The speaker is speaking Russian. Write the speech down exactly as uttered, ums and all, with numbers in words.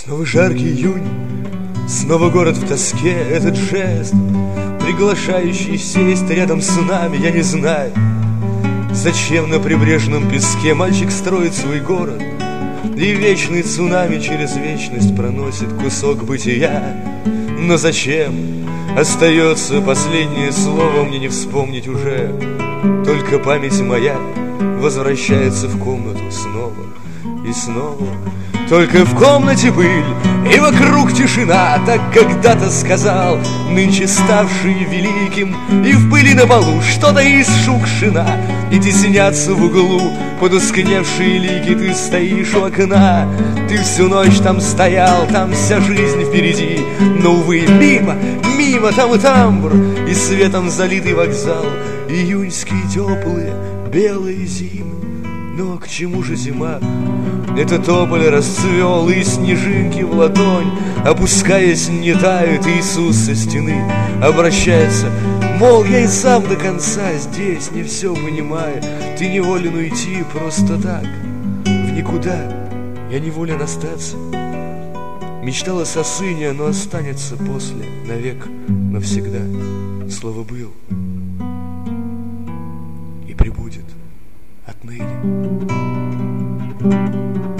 Снова жаркий июнь, снова город в тоске. Этот жест, приглашающий сесть рядом с нами, я не знаю, зачем на прибрежном песке мальчик строит свой город, и вечный цунами через вечность проносит кусок бытия. Но зачем? Остается последнее слово, мне не вспомнить уже. Только память моя возвращается в комнату снова и снова. Только в комнате пыль и вокруг тишина. Так когда-то сказал нынче ставший великим. И в пыли на полу что-то из шукшина, и теснятся в углу потускневшие лики. Ты стоишь у окна, ты всю ночь там стоял, там вся жизнь впереди. Но, увы, мимо, мимо, там и тамбур, и светом залитый вокзал, июньские теплые белые зимы. Но к чему же зима? Это тополь расцвел, и снежинки в ладонь, опускаясь, не тают. Иисус со стены обращается, мол, я и сам до конца здесь не все понимаю. Ты не волен уйти просто так в никуда, я не волен остаться. Мечтала о сыне, но останется после навек, навсегда. Слово был и прибудет отныне.